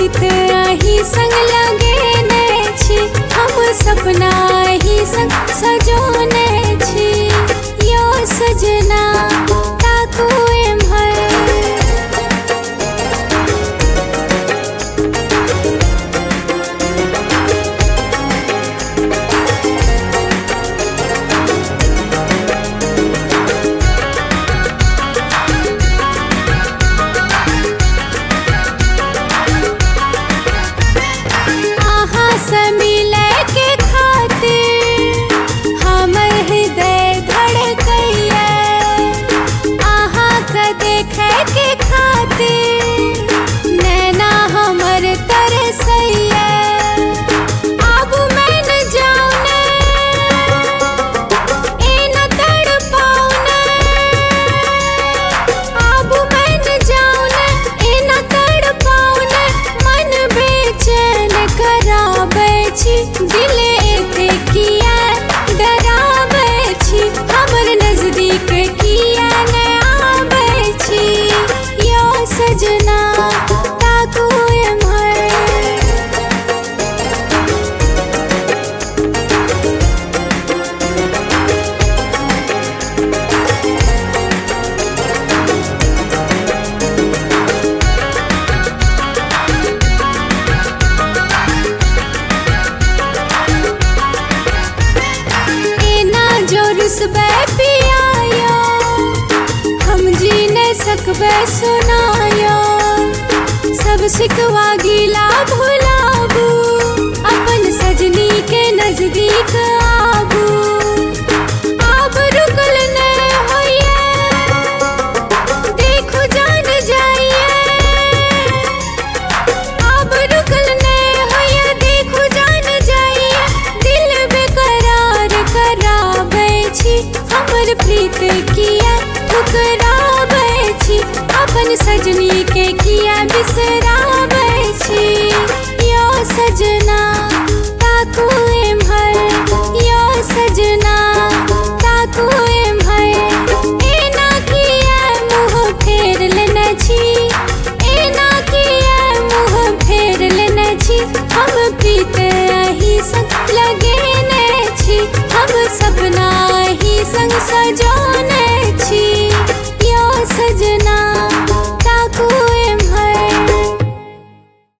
प्रीत ही संग लगेने छी, हम सपना ही संग सजोने छी। यो सजना ताकू एम्हर, से मिले के खातिर हमर हृदय धड़कैया, आहाँ के देखे के खातिर नैना हमर तरसैया। अब मैं न जाऊं न ए न तड़पाऊं न, अब मैं न जाऊं न ए न तड़पाऊं न, मन बेचैन कराबै छी, दिल एते किया डराबै छी, हमर नजदीक किया न आबै छी। यो सजना ताकू एम्हर, रुसबै पियायो हम जी न सकबै सुनायो, सब सिकवा गिला भुलाबू, अपन सजनी के नजदीक आबू। अब रुकल न होइए देखो जान जाइए, अब रुकल न होइए देखो जान जाइए, दिल बेकरार कराबै छी, हमर प्रीत किया ठुकराबै छी, अपन सजनी के किया बिसराबै छी। यो सजना ताकू एम्हर, यो सजना ताकू एम्हर, एना किया मुँह फेर लेने छी, एना किया मुँह फेर लेने छी, हम प्रीत ही संग लगेने छी, हम सपना ही संग सजो